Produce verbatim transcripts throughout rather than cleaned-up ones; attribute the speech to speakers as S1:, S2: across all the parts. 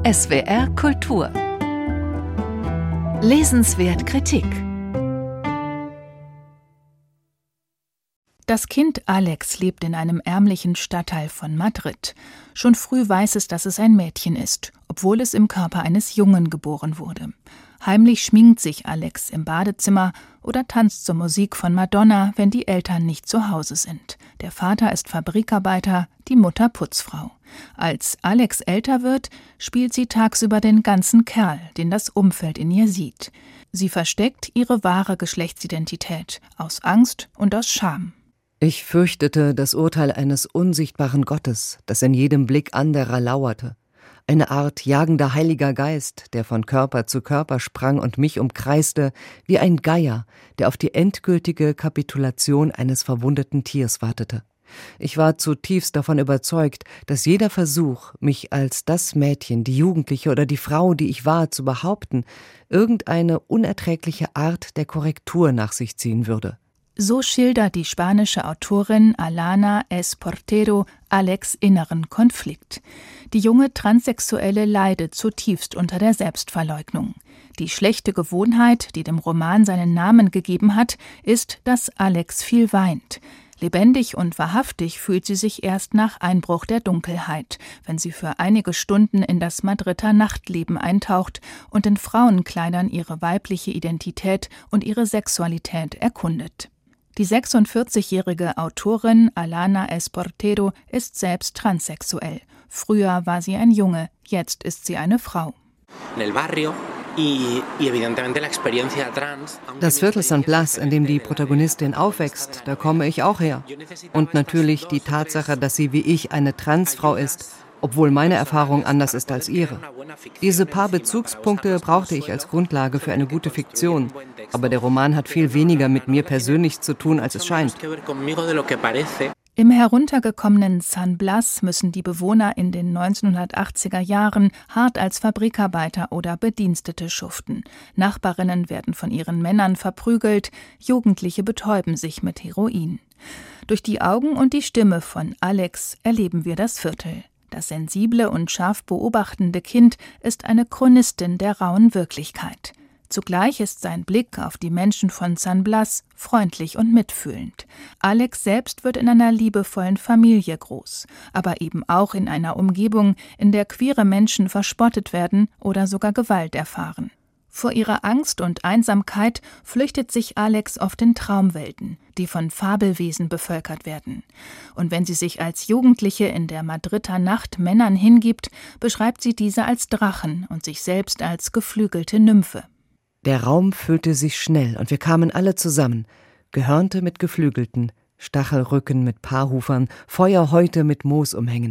S1: S W R Kultur. Lesenswert Kritik.
S2: Das Kind Alex lebt in einem ärmlichen Stadtteil von Madrid. Schon früh weiß es, dass es ein Mädchen ist, obwohl es im Körper eines Jungen geboren wurde. Heimlich schminkt sich Alex im Badezimmer oder tanzt zur Musik von Madonna, wenn die Eltern nicht zu Hause sind. Der Vater ist Fabrikarbeiter, die Mutter Putzfrau. Als Alex älter wird, spielt sie tagsüber den ganzen Kerl, den das Umfeld in ihr sieht. Sie versteckt ihre wahre Geschlechtsidentität aus Angst und aus Scham.
S3: Ich fürchtete das Urteil eines unsichtbaren Gottes, das in jedem Blick anderer lauerte. Eine Art jagender Heiliger Geist, der von Körper zu Körper sprang und mich umkreiste, wie ein Geier, der auf die endgültige Kapitulation eines verwundeten Tiers wartete. Ich war zutiefst davon überzeugt, dass jeder Versuch, mich als das Mädchen, die Jugendliche oder die Frau, die ich war, zu behaupten, irgendeine unerträgliche Art der Korrektur nach sich ziehen würde.
S2: So schildert die spanische Autorin Alana Esportero Alex' inneren Konflikt. Die junge Transsexuelle leidet zutiefst unter der Selbstverleugnung. Die schlechte Gewohnheit, die dem Roman seinen Namen gegeben hat, ist, dass Alex viel weint. Lebendig und wahrhaftig fühlt sie sich erst nach Einbruch der Dunkelheit, wenn sie für einige Stunden in das Madrider Nachtleben eintaucht und in Frauenkleidern ihre weibliche Identität und ihre Sexualität erkundet. Die sechsundvierzigjährige Autorin Alana Esportero ist selbst transsexuell. Früher war sie ein Junge, jetzt ist sie eine Frau.
S3: Das Viertel San Blas, in dem die Protagonistin aufwächst, da komme ich auch her. Und natürlich die Tatsache, dass sie wie ich eine Transfrau ist, obwohl meine Erfahrung anders ist als ihre. Diese paar Bezugspunkte brauchte ich als Grundlage für eine gute Fiktion, aber der Roman hat viel weniger mit mir persönlich zu tun, als es scheint.
S2: Im heruntergekommenen San Blas müssen die Bewohner in den neunzehnhundertachtziger Jahren hart als Fabrikarbeiter oder Bedienstete schuften. Nachbarinnen werden von ihren Männern verprügelt, Jugendliche betäuben sich mit Heroin. Durch die Augen und die Stimme von Alex erleben wir das Viertel. Das sensible und scharf beobachtende Kind ist eine Chronistin der rauen Wirklichkeit. Zugleich ist sein Blick auf die Menschen von San Blas freundlich und mitfühlend. Alex selbst wird in einer liebevollen Familie groß, aber eben auch in einer Umgebung, in der queere Menschen verspottet werden oder sogar Gewalt erfahren. Vor ihrer Angst und Einsamkeit flüchtet sich Alex oft in Traumwelten, die von Fabelwesen bevölkert werden. Und wenn sie sich als Jugendliche in der Madrider Nacht Männern hingibt, beschreibt sie diese als Drachen und sich selbst als geflügelte Nymphe.
S3: Der Raum füllte sich schnell und wir kamen alle zusammen. Gehörnte mit Geflügelten, Stachelrücken mit Paarhufern, Feuerhäute mit Moosumhängen.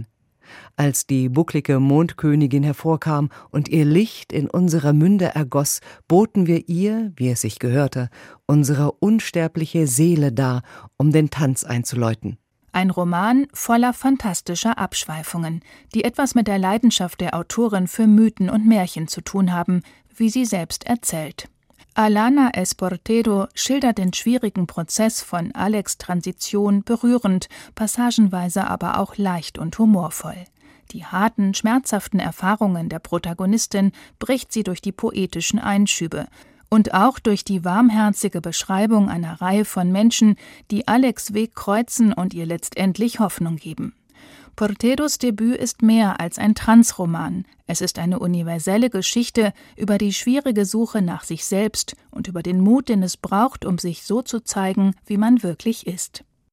S3: Als die bucklige Mondkönigin hervorkam und ihr Licht in unsere Münder ergoss, boten wir ihr, wie es sich gehörte, unsere unsterbliche Seele dar, um den Tanz einzuläuten.
S2: Ein Roman voller fantastischer Abschweifungen, die etwas mit der Leidenschaft der Autorin für Mythen und Märchen zu tun haben, wie sie selbst erzählt. Alana Esportero schildert den schwierigen Prozess von Alex' Transition berührend, passagenweise aber auch leicht und humorvoll. Die harten, schmerzhaften Erfahrungen der Protagonistin bricht sie durch die poetischen Einschübe und auch durch die warmherzige Beschreibung einer Reihe von Menschen, die Alex' Weg kreuzen und ihr letztendlich Hoffnung geben. Porteros Debüt ist mehr als ein Transroman. Es ist eine universelle Geschichte über die schwierige Suche nach sich selbst und über den Mut, den es braucht, um sich so zu zeigen, wie man wirklich ist.